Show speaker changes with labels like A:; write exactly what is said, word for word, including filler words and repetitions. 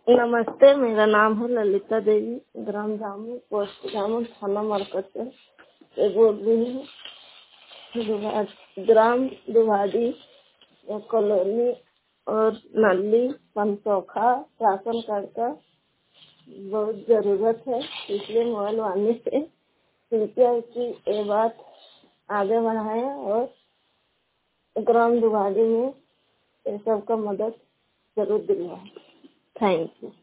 A: नमस्ते, मेरा नाम है ललिता देवी, ग्राम जामुन, पोस्ट जामुन, थाना मरकज से बोल रही हूँ। दुभा- ग्राम दुभाडी कॉलोनी और नल्ली पंचोखा राशन कार्ड का बहुत जरूरत है, इसलिए मोबाइल वाले से कृपया की ये बात आगे बढ़ाएं और ग्राम दुभाडी में ये सब का मदद जरूर दिलवाएं। Thank you.